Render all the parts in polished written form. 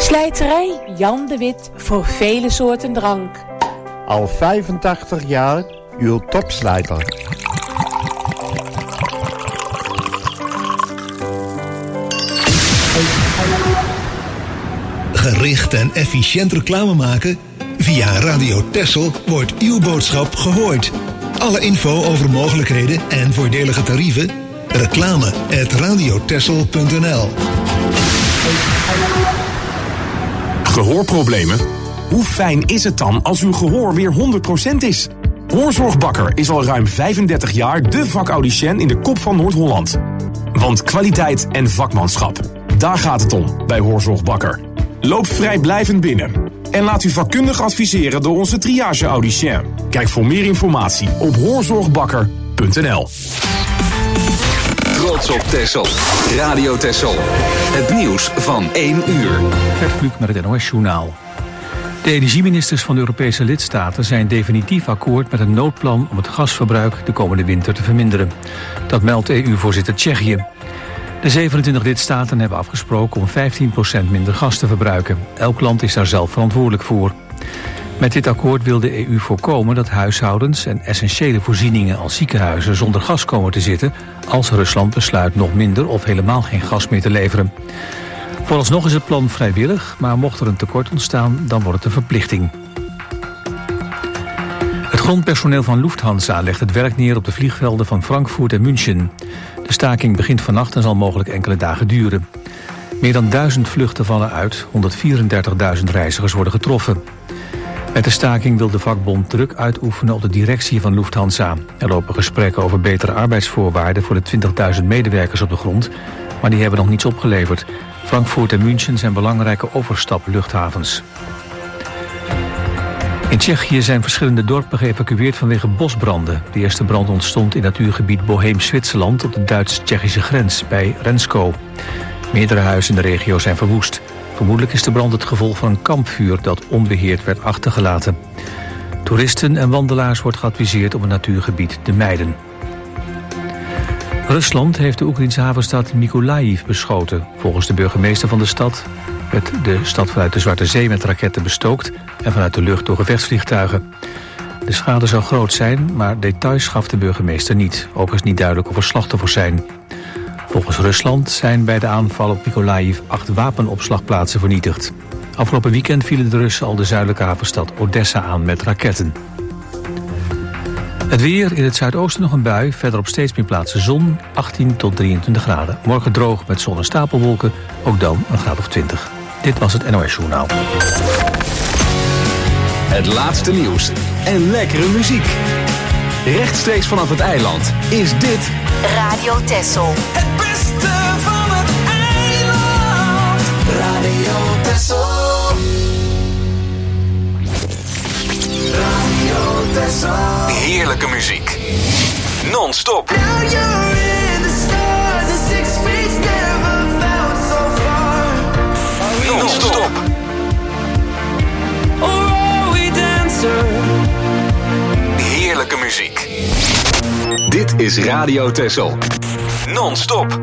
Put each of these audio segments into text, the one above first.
Slijterij Jan de Wit voor vele soorten drank. Al 85 jaar uw topslijter. Gericht en efficiënt reclame maken? Via Radio Texel wordt uw boodschap gehoord. Alle info over mogelijkheden en voordelige tarieven? reclame@radiotexel.nl. Gehoorproblemen? Hoe fijn is het dan als uw gehoor weer 100% is? Hoorzorgbakker is al ruim 35 jaar de vakaudiënt in de kop van Noord-Holland. Want kwaliteit en vakmanschap, daar gaat het om bij Hoorzorgbakker. Loop vrijblijvend binnen en laat u vakkundig adviseren door onze triage-audicien. Kijk voor meer informatie op hoorzorgbakker.nl. Trots op Texel. Radio Texel. Het nieuws van 1 uur. Gert Kluk met het NOS-journaal. De energieministers van de Europese lidstaten zijn definitief akkoord met een noodplan om het gasverbruik de komende winter te verminderen. Dat meldt EU-voorzitter Tsjechië. De 27 lidstaten hebben afgesproken om 15% minder gas te verbruiken. Elk land is daar zelf verantwoordelijk voor. Met dit akkoord wil de EU voorkomen dat huishoudens en essentiële voorzieningen als ziekenhuizen zonder gas komen te zitten als Rusland besluit nog minder of helemaal geen gas meer te leveren. Vooralsnog is het plan vrijwillig, maar mocht er een tekort ontstaan, dan wordt het een verplichting. Het grondpersoneel van Lufthansa legt het werk neer op de vliegvelden van Frankfurt en München. De staking begint vannacht en zal mogelijk enkele dagen duren. Meer dan 1000 vluchten vallen uit, 134.000 reizigers worden getroffen. Met de staking wil de vakbond druk uitoefenen op de directie van Lufthansa. Er lopen gesprekken over betere arbeidsvoorwaarden voor de 20.000 medewerkers op de grond, maar die hebben nog niets opgeleverd. Frankfurt en München zijn belangrijke overstapluchthavens. In Tsjechië zijn verschillende dorpen geëvacueerd vanwege bosbranden. De eerste brand ontstond in natuurgebied Boheem-Zwitserland op de Duits-Tsjechische grens bij Rensko. Meerdere huizen in de regio zijn verwoest. Vermoedelijk is de brand het gevolg van een kampvuur dat onbeheerd werd achtergelaten. Toeristen en wandelaars wordt geadviseerd om het natuurgebied te mijden. Rusland heeft de Oekraïnse havenstad Mykolaiv beschoten. Volgens de burgemeester van de stad werd de stad vanuit de Zwarte Zee met raketten bestookt en vanuit de lucht door gevechtsvliegtuigen. De schade zou groot zijn, maar details gaf de burgemeester niet. Ook is niet duidelijk of er slachtoffers zijn. Volgens Rusland zijn bij de aanval op Mykolaiv 8 wapenopslagplaatsen vernietigd. Afgelopen weekend vielen de Russen al de zuidelijke havenstad Odessa aan met raketten. Het weer, in het zuidoosten nog een bui, verderop steeds meer plaatsen zon, 18 tot 23 graden. Morgen droog met zon en stapelwolken, ook dan een graad of 20. Dit was het NOS Journaal. Het laatste nieuws en lekkere muziek. Rechtstreeks vanaf het eiland is dit Radio Texel. Het beste van het eiland. Radio Texel. Radio Texel. heerlijke muziek. Non-stop. Non-stop. Heerlijke muziek. Dit is Radio Texel. Non-stop.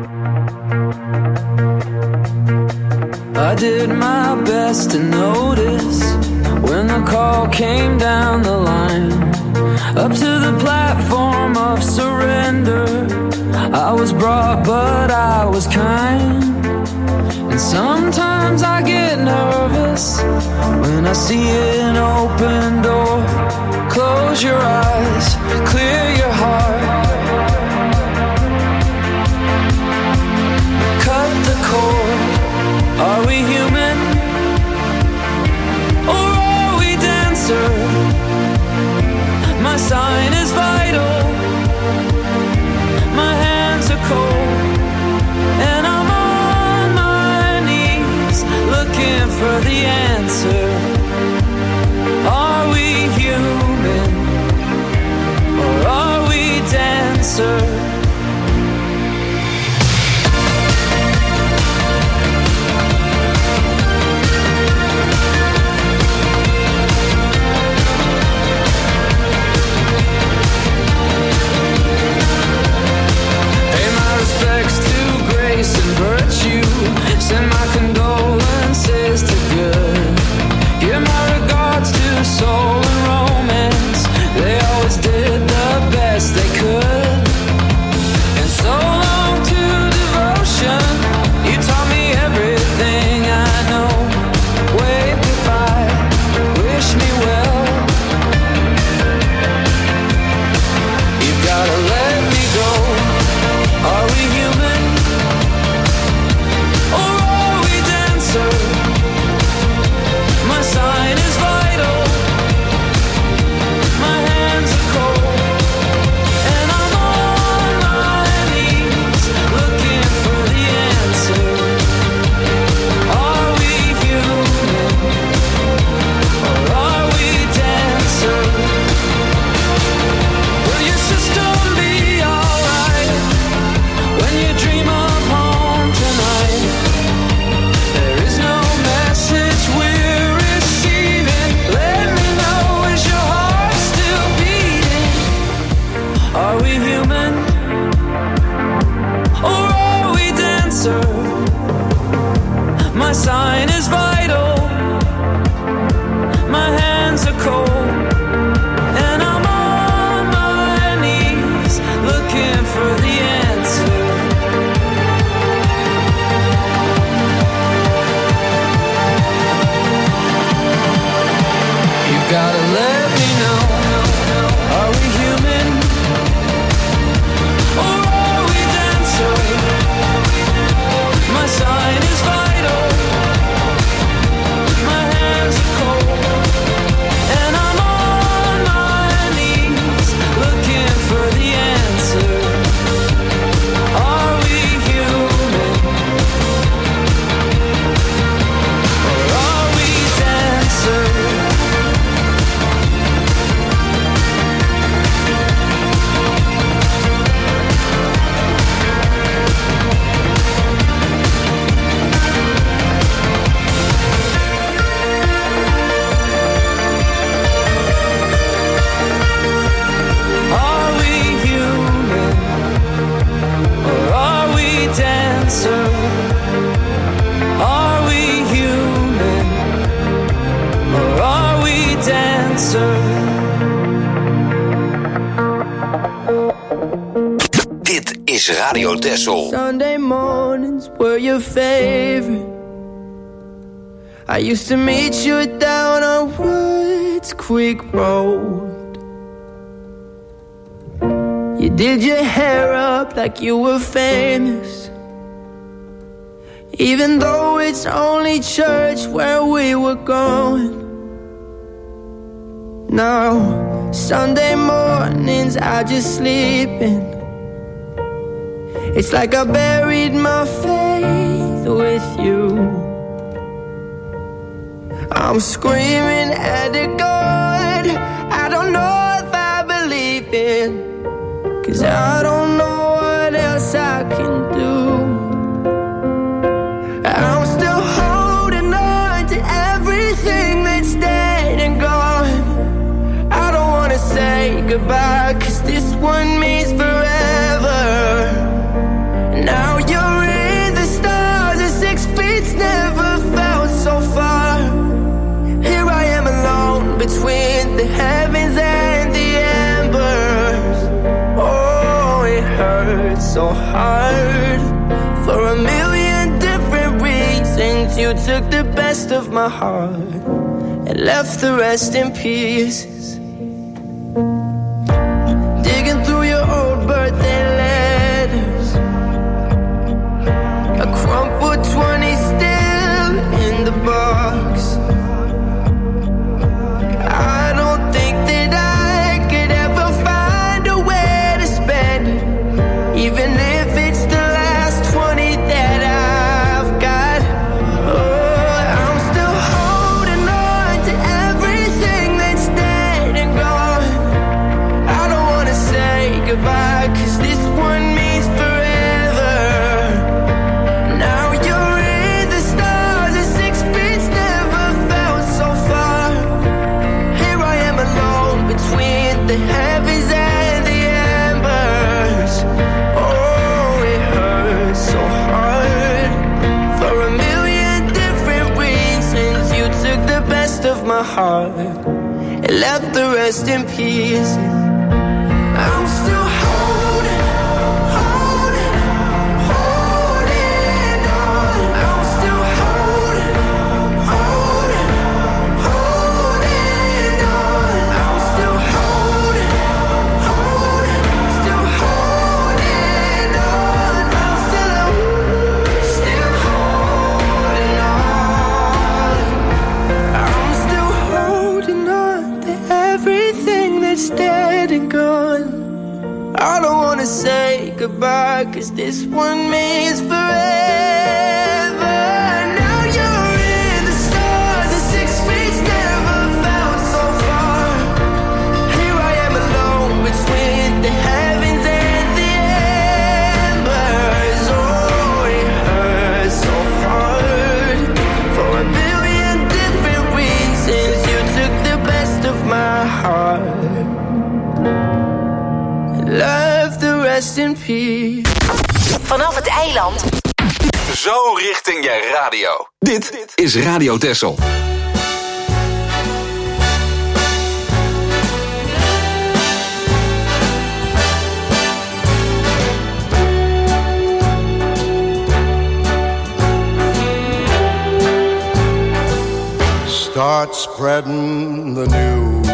I did my best to notice when the call came down the line, up to the platform of surrender. I was brought, but I was kind. And sometimes I get nervous when I see an open door. Close your eyes, clear your heart. Cut the cord. Are we human? Or are we dancer? My sign is vital. My hands are cold. And I'm on my knees looking for the answer. Are we human? Or are we dancer? And virtue, send my condolences to good. My sign is vital. My hands are cold. And I'm on my knees looking for the answer. You've gotta let me know. Are we human? Or are we dancer? My sign is vital. My hands are cold. And I'm on my knees looking for the answer. Are we human? Or are we dancer? Are we human? Or are we dancer? Are we human? Or are we dancer? Dit is Radio Texel. Sunday mornings were your favorite. I used to meet you down on Woods Creek Road. You did your hair up like you were famous, even though it's only church where we were going. Now, Sunday mornings I just sleep in. It's like I buried my faith with you. I'm screaming at the God I don't know if I believe in, 'cause I don't know what else I can do. I'm still holding on to everything that's dead and gone. I don't wanna say goodbye, 'cause this one means forever. Now you're in the stars and 6 feet's never felt so far. Here I am alone between the heavens and the embers. Oh, it hurts so hard. For a million different reasons, you took the best of my heart and left the rest in pieces. Digging through your old birthday letters, a crumpled 20 still in the box. I don't think that I could ever find a way to spend it, even if it's the last 20 that I've got. Oh, I'm still holding on to everything that's dead and gone. I don't wanna say goodbye, 'cause this one means forever. Now you're in the stars and 6 feet's never felt so far. Here I am alone between the heavens and the embers. Oh, it hurts so hard. For a million different reasons, you took the best of my heart and left the rest in pieces. I'm still holding on. I'm still holding on. I'm still holding on. Still holding on. I'm still holding on. I'm still holding on to everything that's dead and gone. I don't wanna say goodbye, 'cause this one means forever. Now you're in the stars and 6 feet's never felt so far. Here I am alone between the heavens and the embers. Oh, it hurts so hard. For a million different reasons, you took the best of my heart, left the rest in peace. Vanaf het eiland Zo richting je radio. Dit is Radio Texel. Start spreading the news.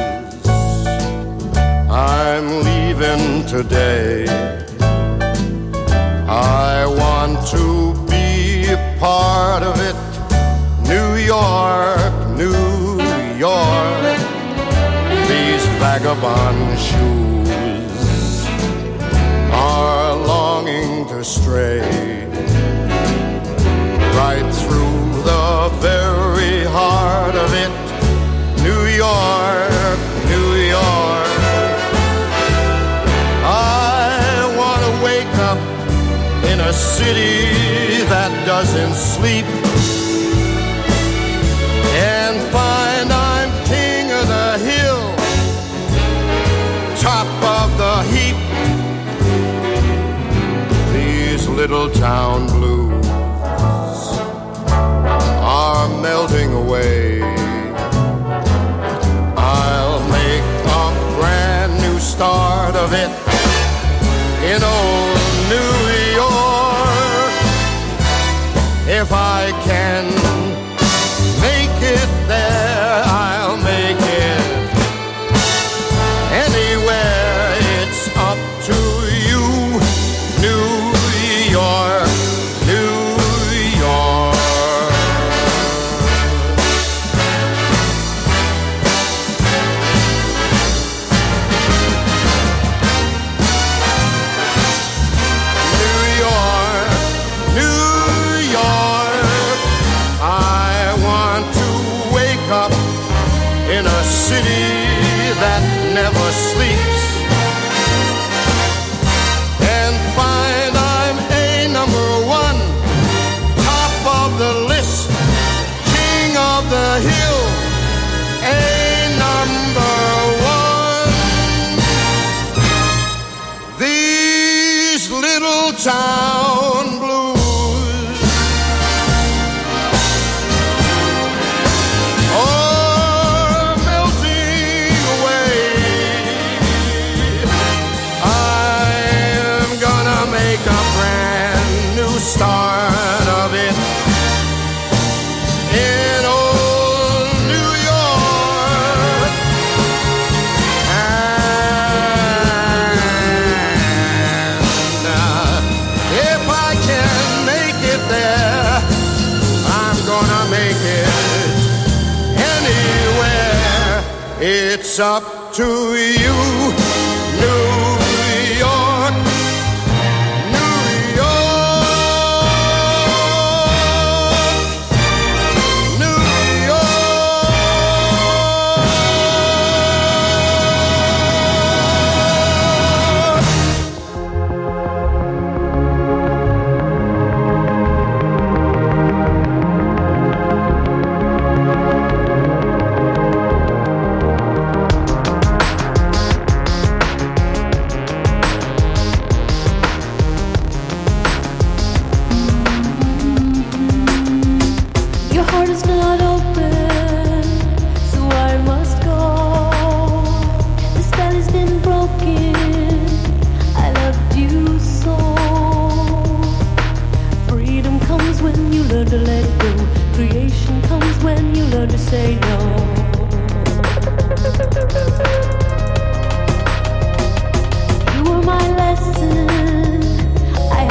I'm leaving today. I want to be a part of it. New York, New York. These vagabond shoes are longing to stray right through the very heart of it. New York, New York. I want to wake up in a city that doesn't sleep and find I'm king of the hill, top of the heap. These little town blues are melting away. I'll make a brand new start of it in old New York. If I can make it there, I'll make it anywhere. It's up to you, New York, New York. In a city that never sleeps and find I'm a number one, top of the list, king of the hill, a number one. These little town blues start of it in old New York. And if I can make it there, I'm gonna make it anywhere. It's up to you, New York.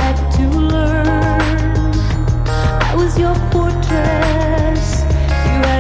Your fortress, you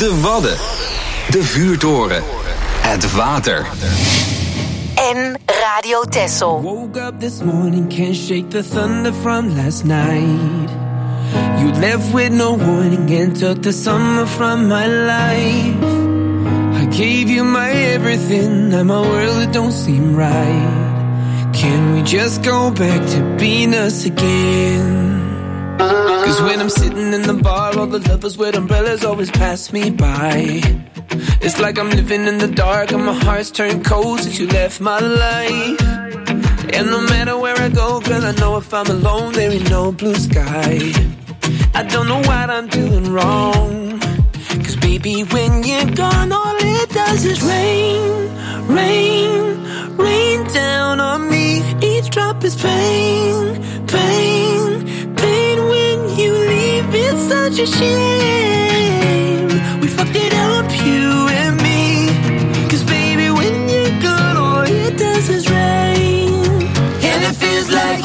De Wadden. De Vuurtoren. Het water. En Radio Texel. Woke up this morning, can't shake the thunder from last night. You left with no warning and took the summer from my life. I gave you my everything, now my world it don't seem right. Can we just go back to being us again? Cause when I'm sitting in the bar, all the lovers with umbrellas always pass me by. It's like I'm living in the dark and my heart's turned cold since you left my life. And no matter where I go, girl, I know if I'm alone, there ain't no blue sky. I don't know what I'm doing wrong. Cause baby, when you're gone, all it does is rain, rain, rain down on me. Each drop is pain, pain, pain. When you leave, it's such a shame. We fucked it up, you and me. Cause baby, when you're gone, all it does is rain. And it feels like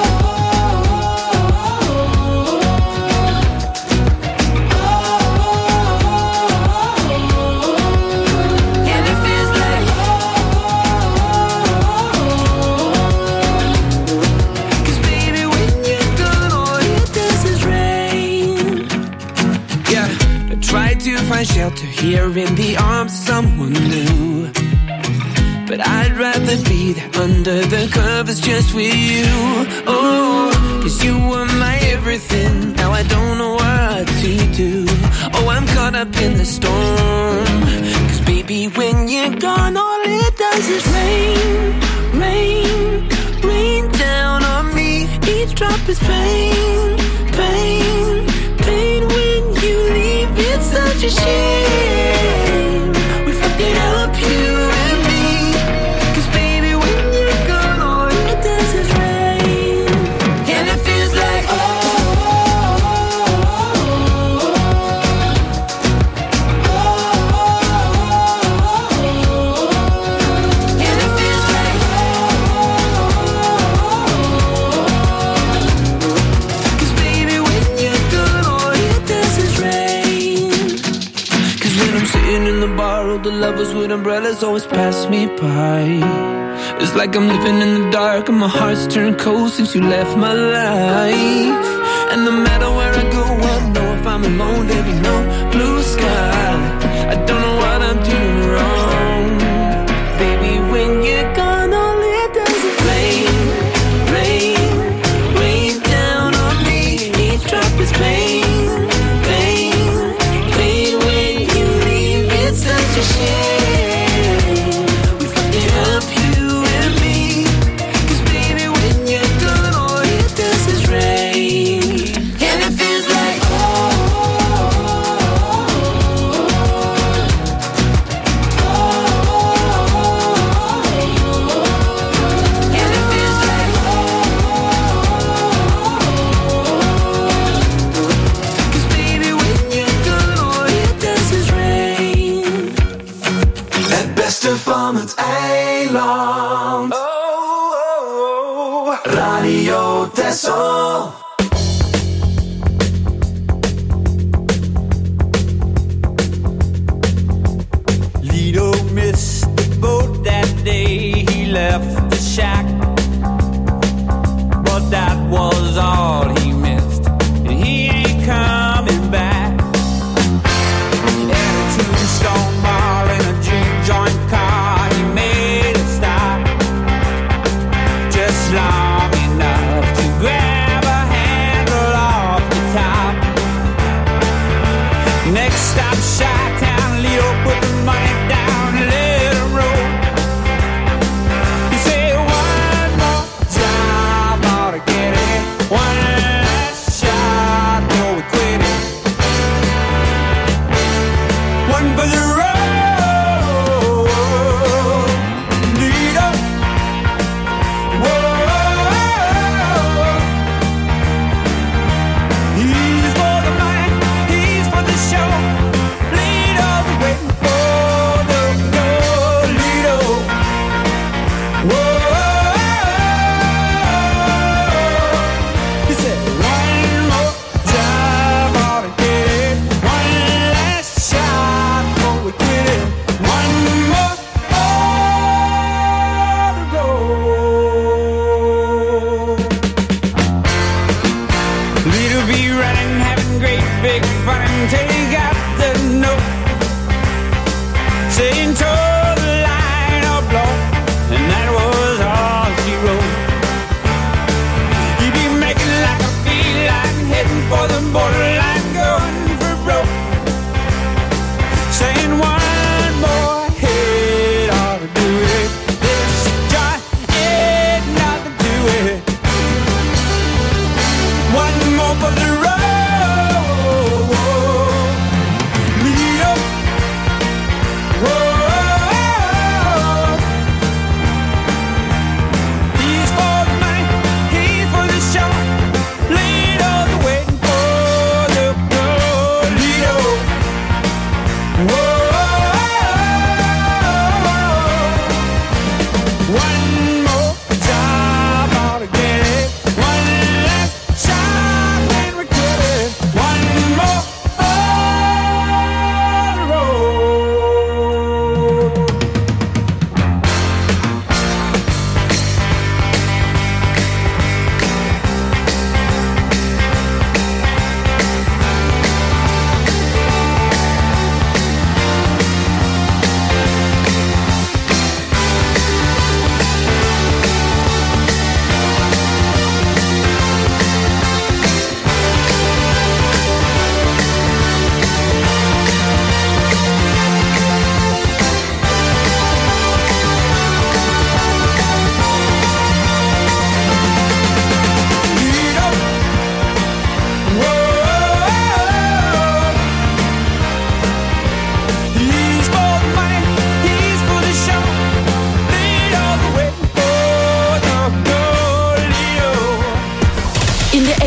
find shelter here in the arms of someone new. But I'd rather be there under the covers just with you. Oh, cause you were my everything. Now I don't know what to do. Oh, I'm caught up in the storm. Cause baby, when you're gone, all it does is rain, rain, rain down on me. Each drop is pain, pain, pain. When you leave, it's such a shame. We fucked it up, you and me. Cause baby, when you're gone, all it does is rain. And it feels like and it feels like cause baby, when you're gone, all it does is rain. Cause when I'm sitting in the bar, all the lovers with umbrellas always pass me by. It's like I'm living in the dark and my heart's turned cold since you left my life. And no matter where I go, I know if I'm alone, there'll be no blue sky. I don't know what I'm doing wrong. Baby, when you're gone, all it does is rain, rain, rain down on me. Each drop is pain, pain, pain. When you leave, it's such a shame. We fucked it up, you and me. Cause baby, when you're gone, all it does is rain. And it feels like and it feels like cause baby, when you're gone, all it does is rain. Het beste van het eiland. Radio Texel. Lido missed the boat that day. He left the shack, but that was all he missed, and he ain't coming back. At a Tombstone bar in a juke joint car, he made a stop, just long enough to grab a handle off the top. Next stop, Chi-Town. Lido put the money down and let it roll. He said,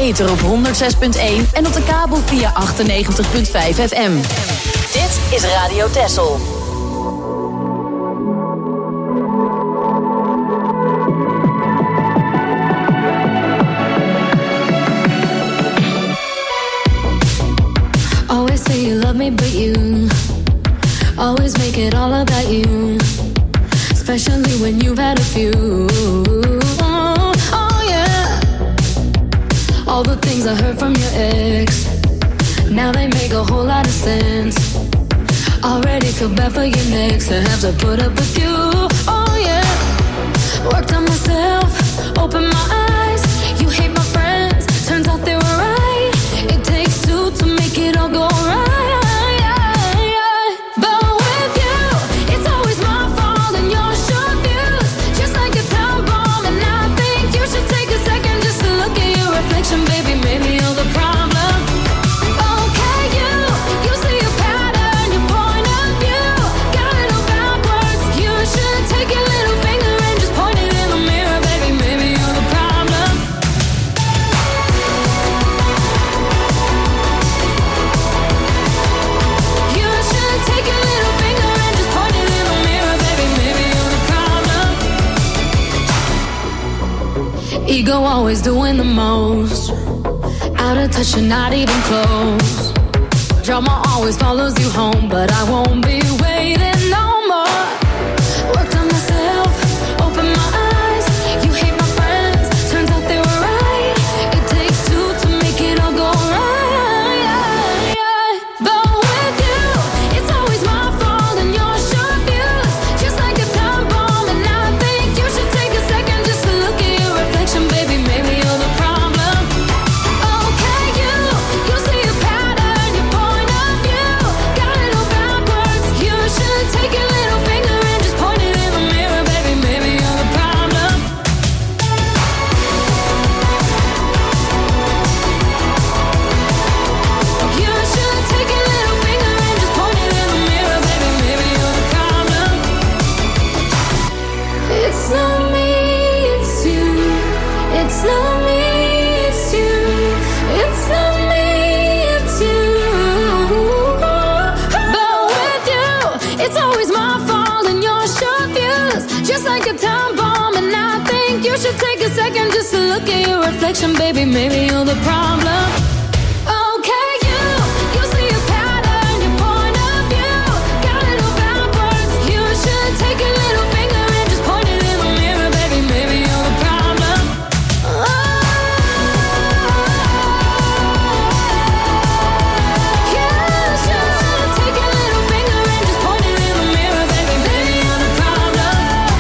ether op 106.1 en op de kabel via 98.5 FM. Dit is Radio Texel. Always say you love me, but you always make it all about you. Especially when you've had a few. Oh yeah. All the things I heard from your ex, now they make a whole lot of sense. Already feel bad for your next to have to put up with you. Oh yeah. Worked on myself, opened my eyes. You hate my friends, turns out they were right. It takes two to make it all go right. Baby, maybe you're the problem. Okay, you see a pattern, your point of view got it all backwards. You should take your little finger and just point it in the mirror. Baby, maybe you're the problem. You should take your little finger and just point it in the mirror. Baby, maybe you're the problem. Ego always doing the most. Out of touch and not even close. Drama always follows you home, but I won't be waiting no more. Worked on myself, opened my eyes. You hate my friends, turns out they were right. It takes two to make it all go right. But with you, it's always my fault and your short views, just like a time bomb. And I think you should take a second just to look at your reflection. Baby, maybe you're the problem. Look at your reflection, baby, maybe you're the problem. Okay, you see a pattern, your point of view got it all backwards. You should take your little finger and just point it in the mirror, baby, maybe you're the problem. You should take your little finger and just point it in the mirror, baby, maybe you're the problem.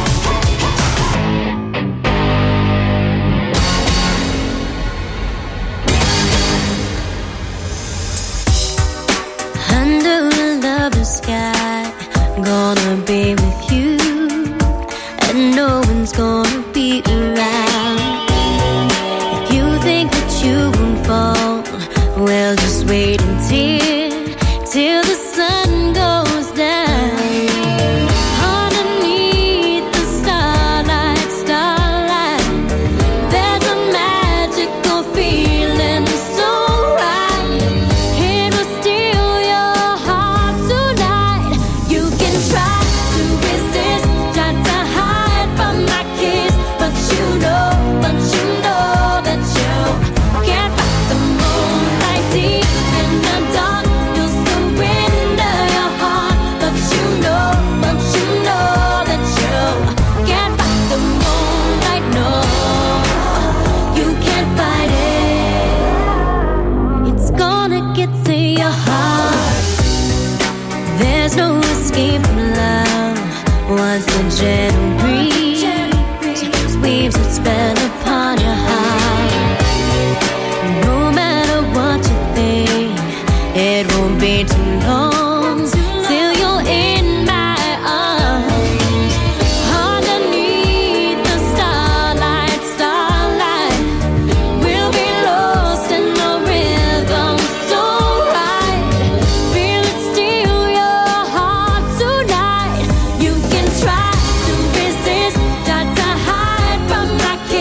Sky, gonna be with you, and no one's gonna be around. If you think that you won't fall, well, just wait till the sun goes down. Underneath the starlight, there's a magical feeling so right. It will steal your heart tonight. You can try to resist, try to hide from my kiss, but you know that you can't fight the moonlight deep in the dark. You'll surrender your heart, but you know that you can't fight the moonlight. No, you can't fight it. It's gonna get to your heart. There's no escape from love. Once the gentle breeze weaves its spell upon your heart. No matter what you think, it won't be too long till you're in my arms. Underneath the starlight, we'll be lost in the rhythm so right. Feel it steal your heart tonight. You can try to resist, try to hide from my kiss.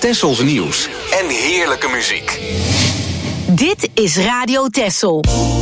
Tessels nieuws en heerlijke muziek. Dit is Radio Tessel.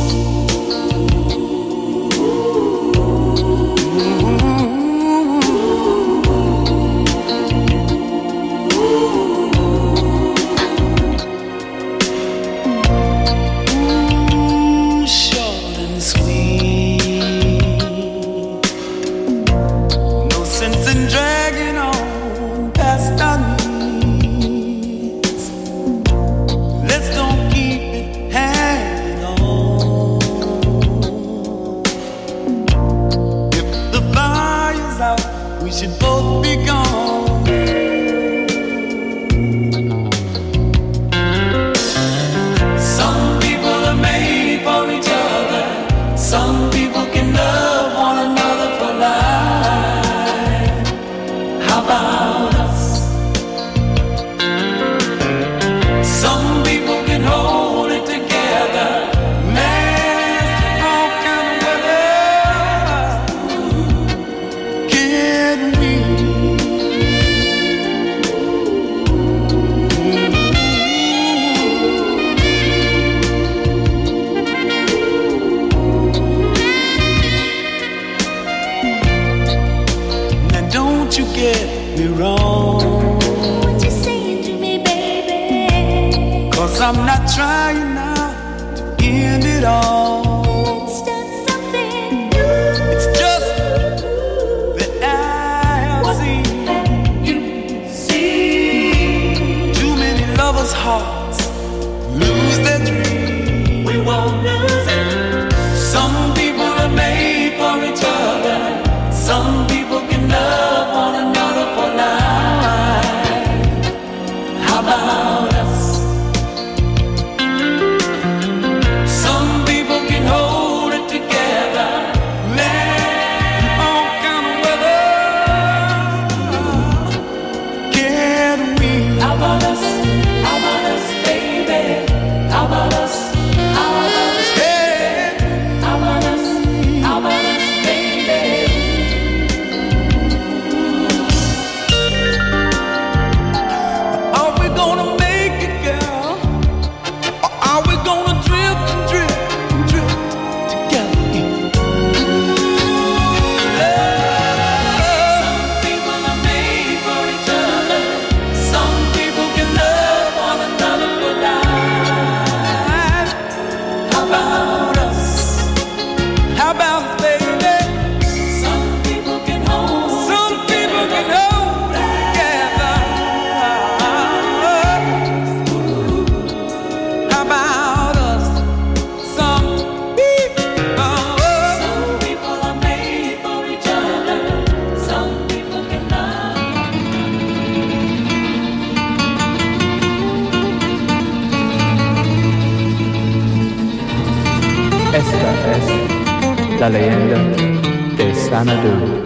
La leyenda de Xanadu.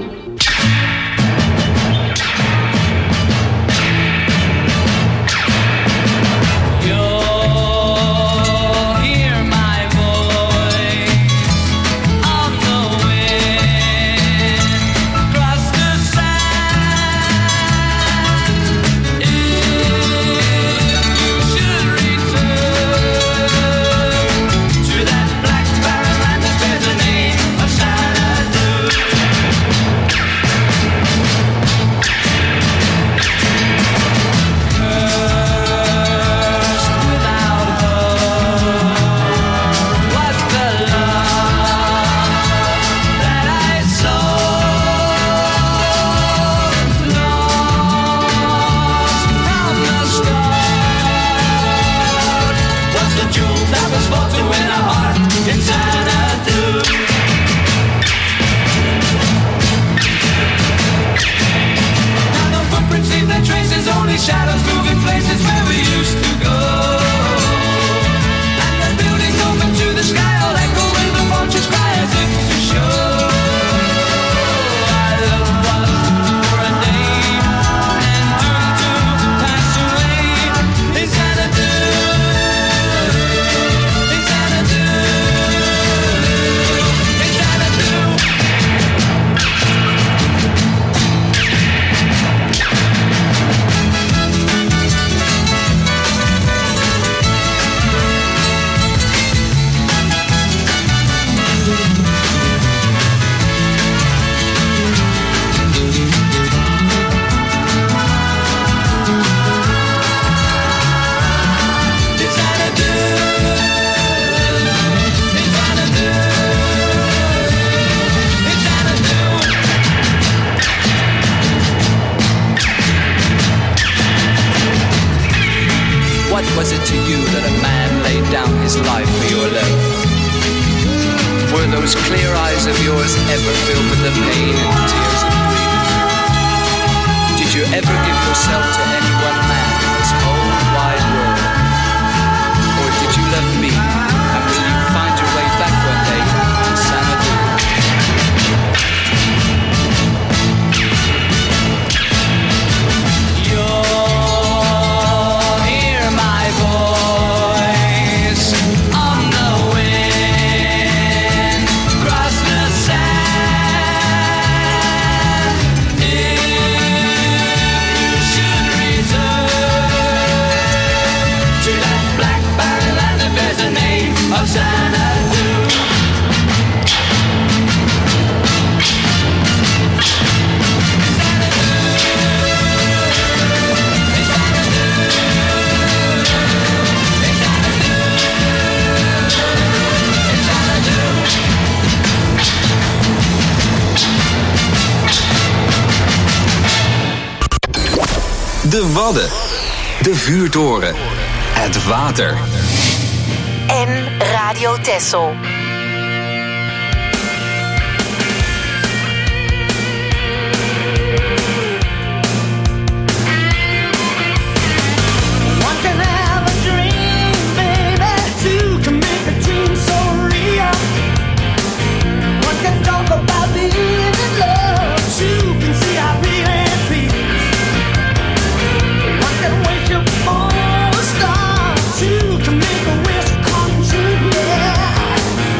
What was it to you that a man laid down his life for your love? Were those clear eyes of yours ever filled with the pain and tears of grief? Did you ever give yourself to any one man in this whole wide world? Or did you love me, and will you find your way back one day to Xanadu? You'll hear my voice on the wind, cross the sand. If you should return to that black land, that bears the name of Xanadu. De Wadden, de vuurtoren, het water. En Radio Texel. One can have a dream, baby. Two can make a dream so real. One can talk about being in love. Two can see how really feels. One can wish upon a star. Two can make a wish come true, yeah.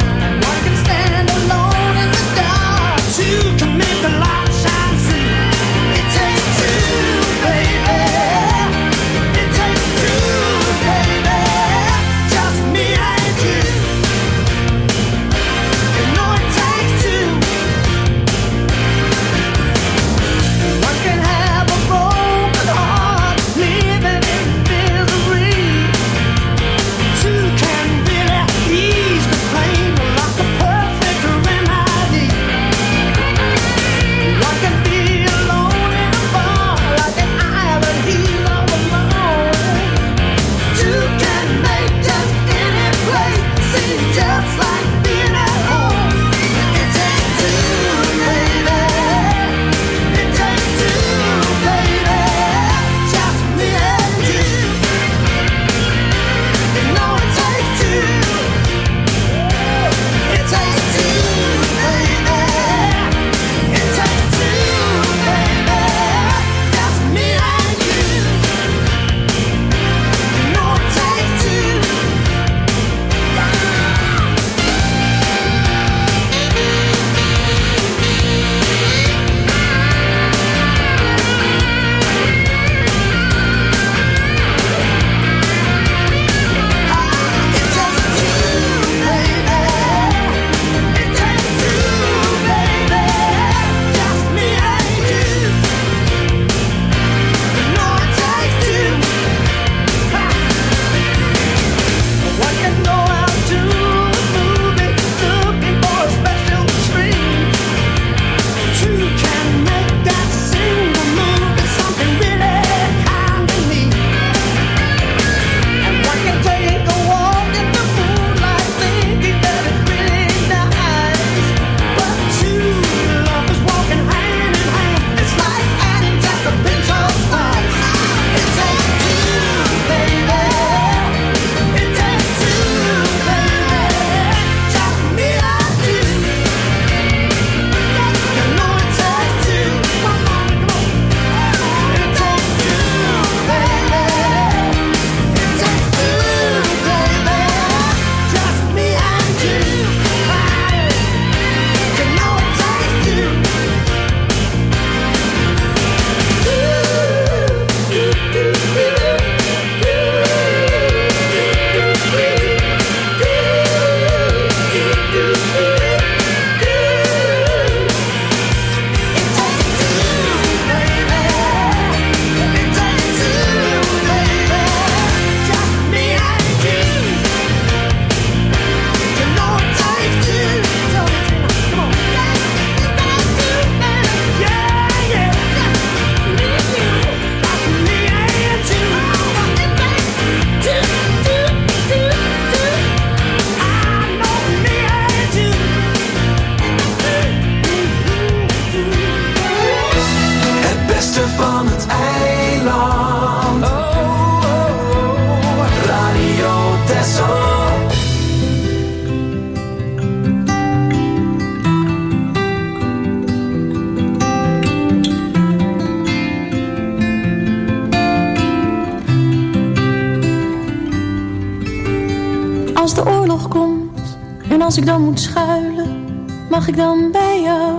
als ik dan moet schuilen, mag ik dan bij jou?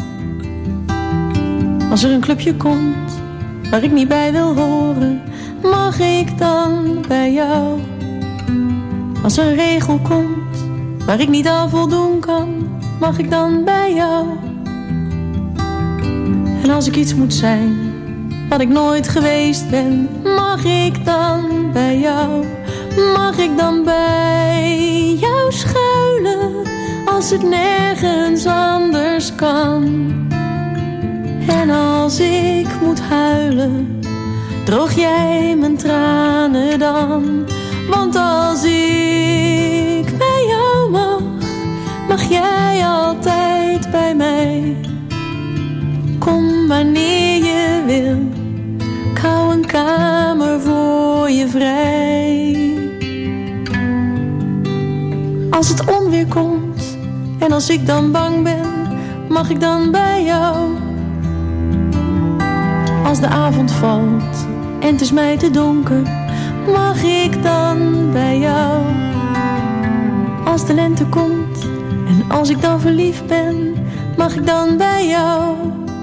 Als er een clubje komt waar ik niet bij wil horen, mag ik dan bij jou? Als er een regel komt waar ik niet aan voldoen kan, mag ik dan bij jou? En als ik iets moet zijn wat ik nooit geweest ben, mag ik dan bij jou? Mag ik dan bij jou schuilen als het nergens anders kan? En als ik moet huilen, droog jij mijn tranen dan? Want als ik bij jou mag jij altijd bij mij. Kom wanneer je wil, ik hou een kamer voor je vrij. Als het onweer komt en als ik dan bang ben, mag ik dan bij jou? Als de avond valt en het is mij te donker, mag ik dan bij jou? Als de lente komt en als ik dan verliefd ben, mag ik dan bij jou?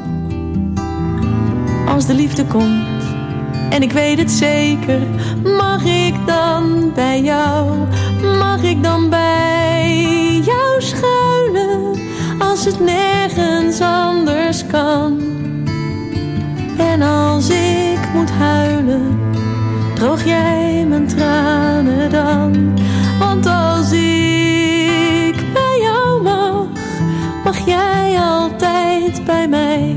Als de liefde komt en ik weet het zeker, mag ik dan bij jou? Mag ik dan bij jou schuilen als het nergens anders kan? En als ik moet huilen, droog jij mijn tranen dan? Want als ik bij jou mag jij altijd bij mij.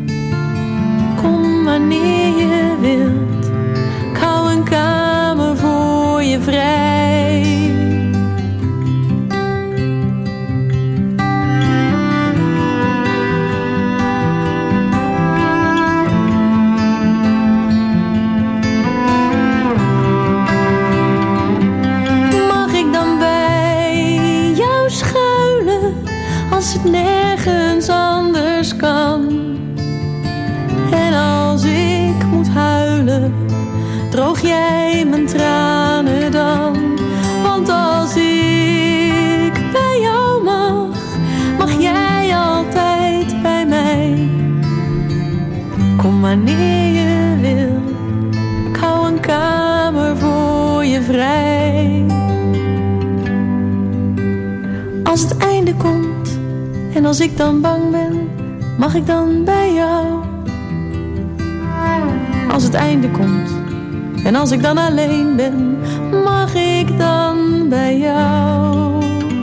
Kom wanneer je wilt, ik hou een kamer voor je vrij. Mag ik dan bij jou schuilen als het nergens anders kan? En als ik moet huilen, droog jij mijn tranen dan? Want als ik bij jou mag jij altijd bij mij. Kom wanneer je wil, ik hou een kamer voor je vrij. Als het einde komt en als ik dan bang ben, mag ik dan bij jou? Als het einde komt en als ik dan alleen ben, mag ik dan bij jou?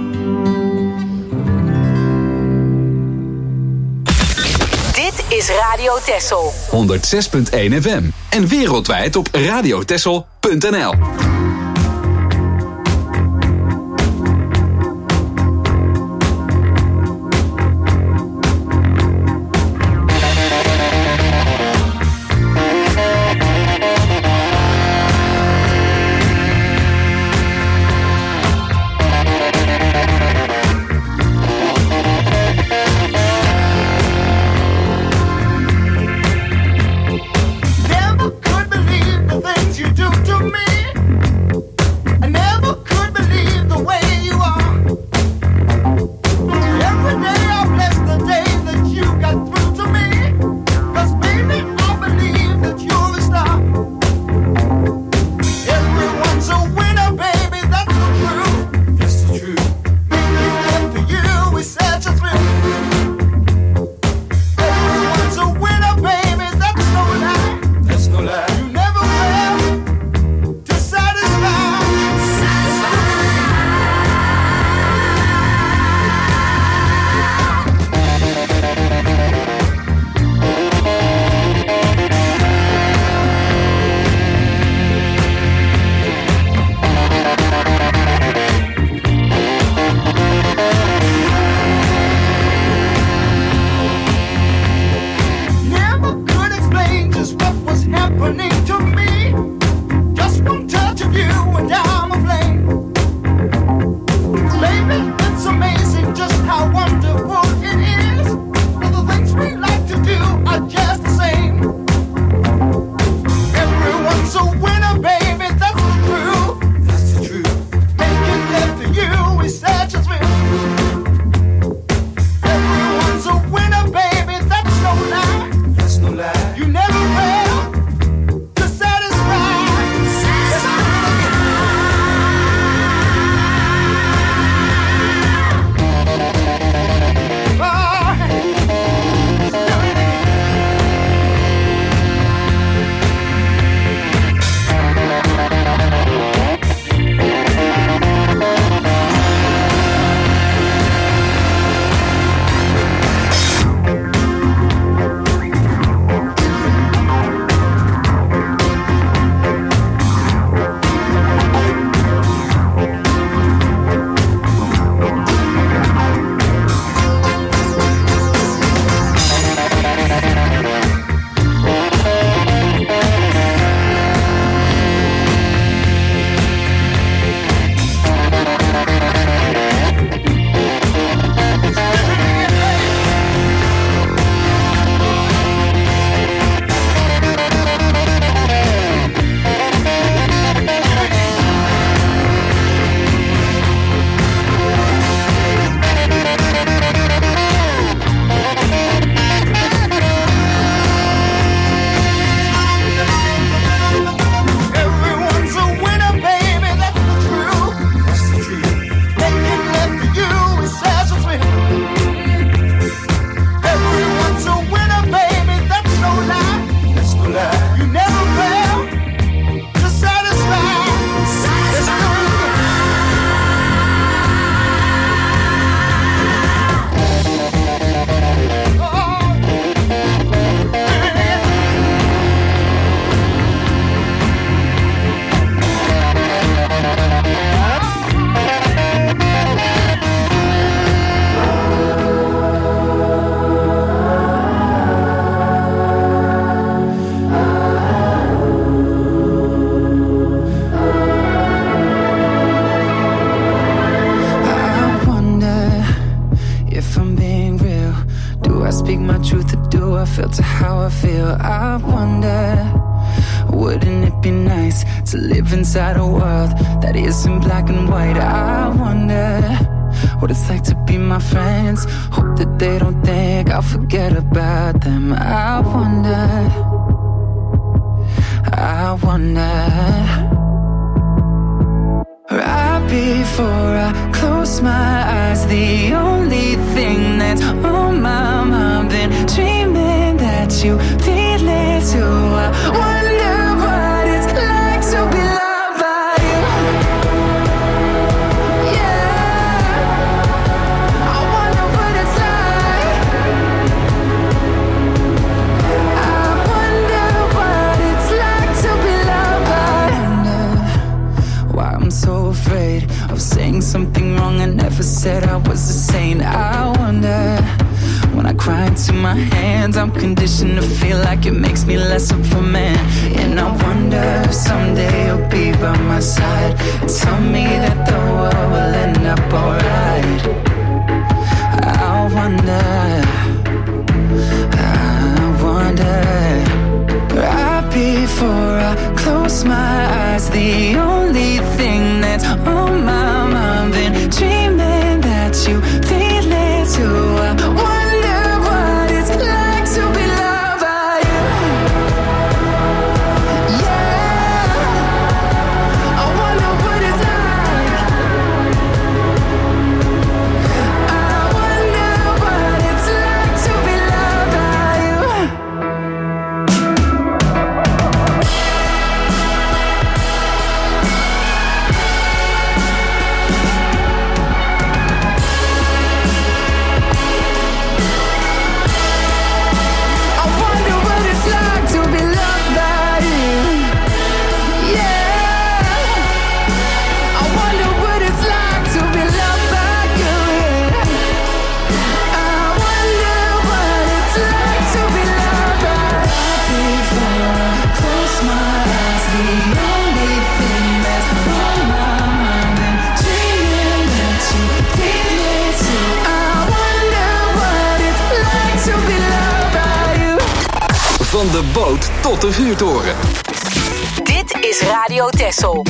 Dit is Radio Texel 106.1 FM en wereldwijd op radiotexel.nl. Never could believe the things you do to me. how I feel. I wonder, wouldn't it be nice to live inside a world that isn't black and white? I wonder what it's like to be my friends. Hope that they don't think I'll forget about them. I wonder, right before I close my eyes, the only thing that's on my mind, been dreaming that you feel it too. I wonder what it's like to be loved by you. Yeah, I wonder what it's like. I wonder what it's like to be loved by you. Why I'm so afraid of saying something wrong. I never said I was a saint. I wonder, when I cry into my hands, I'm conditioned to feel like it makes me less of a man. And I wonder if someday you'll be by my side and tell me that the world will end up alright. I wonder, right before I close my eyes, the only thing that's on my mind, been dreaming that you feel it too. I wonder what it's like to be loved by you. Yeah, I wonder what it's like. I wonder what it's like to be loved by you. Van de boot tot de vuurtoren. Dit is Radio Texel.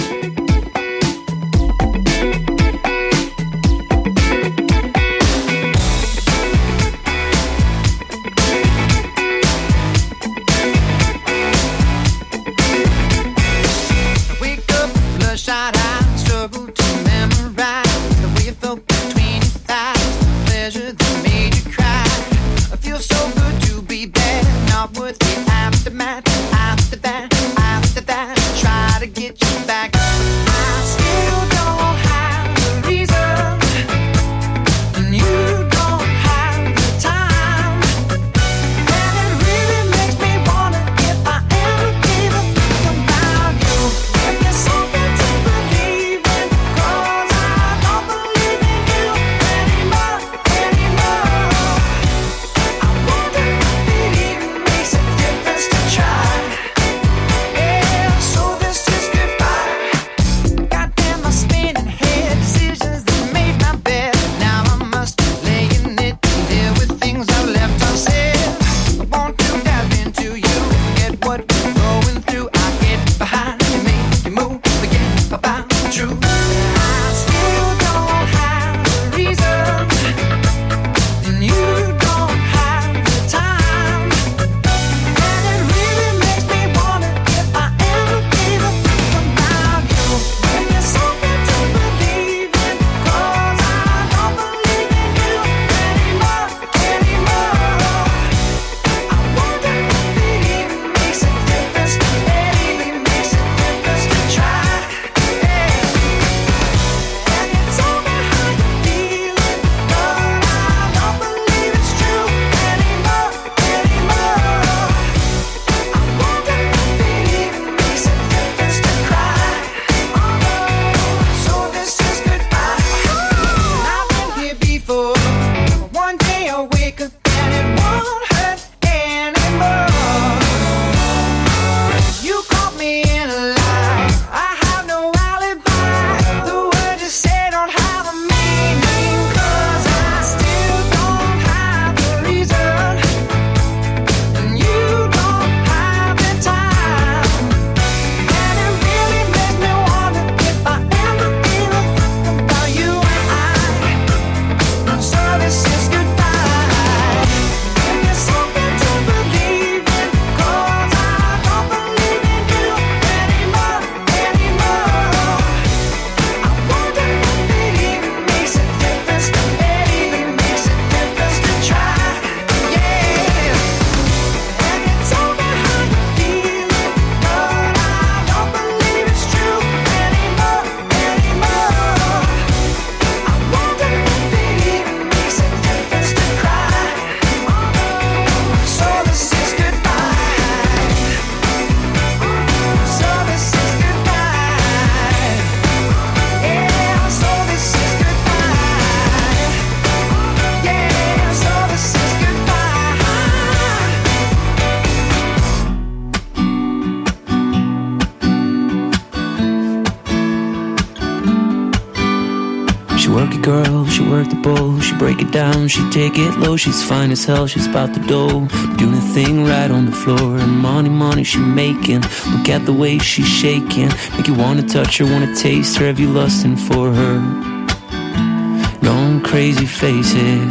girl, she work the bowl, she break it down, she take it low. She's fine as hell, she's about the dough, doing a thing right on the floor. And money she making, look at the way she's shaking, make you wanna touch her, wanna taste her. Have you lusting for her? Gone crazy, face it.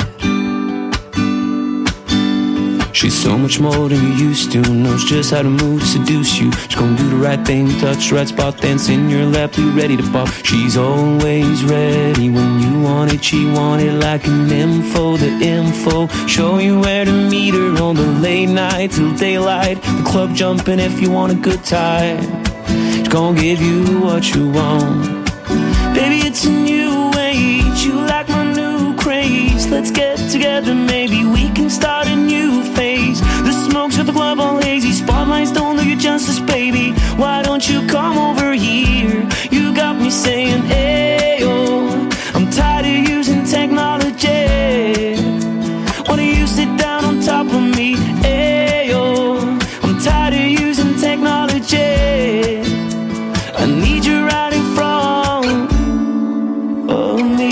She's so much more than you used to, knows just how to move to seduce you. She's gonna do the right thing, touch the right spot, dance in your lap till you're ready to pop. She's always ready when you want it, she want it like an info. The info, show you where to meet her on the late night till daylight. The club jumping if you want a good time. She's gonna give you what you want. Baby, it's a new age, you like my new craze. Let's get together, maybe we can start a new phase. The smoke's got the club all hazy, spotlights don't do you justice, baby. Why don't you come over here? You got me saying, ayo, I'm tired of using technology. Why don't you sit down on top of me? Ayo, I'm tired of using technology. I need you right in front of me.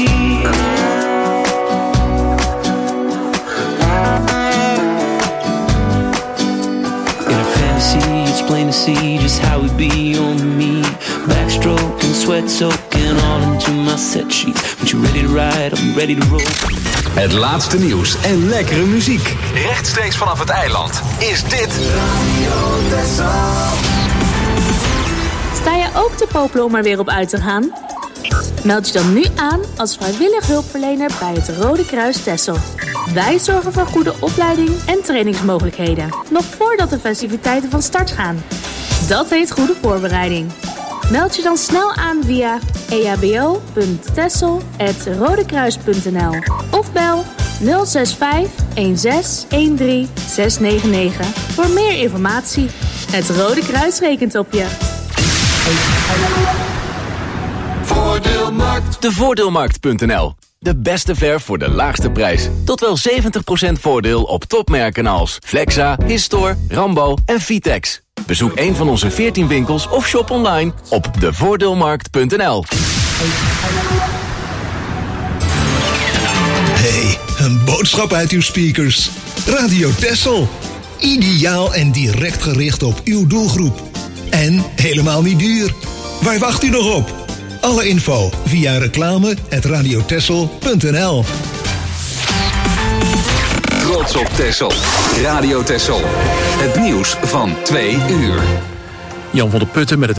It's plain to see just how it be on me. Backstroke and sweat soaking all into my set sheets. But you ready to ride, I'll be ready to roll. Het laatste nieuws en lekkere muziek. Rechtstreeks vanaf het eiland is dit Radio Texel. Sta je ook te popelen om er weer op uit te gaan? Meld je dan nu aan als vrijwillig hulpverlener bij het Rode Kruis Texel. Wij zorgen voor goede opleiding en trainingsmogelijkheden, nog voordat de festiviteiten van start gaan. Dat heet goede voorbereiding. Meld je dan snel aan via ehbo.texel@rodekruis.nl of bel 065 16 13 699 voor meer informatie. Het Rode Kruis rekent op je. Voordeelmarkt. De Voordeelmarkt.nl. De beste verf voor de laagste prijs. Tot wel 70% voordeel op topmerken als Flexa, Histor, Rambo en Vitex. Bezoek een van onze 14 winkels of shop online op devoordeelmarkt.nl. Hey, een boodschap uit uw speakers. Radio Texel. Ideaal en direct gericht op uw doelgroep. En helemaal niet duur. Waar wacht u nog op? Alle info via reclame@radiotexel.nl. Trots op Texel. Radio Texel. Het nieuws van 2 uur. Jan van der Putten met het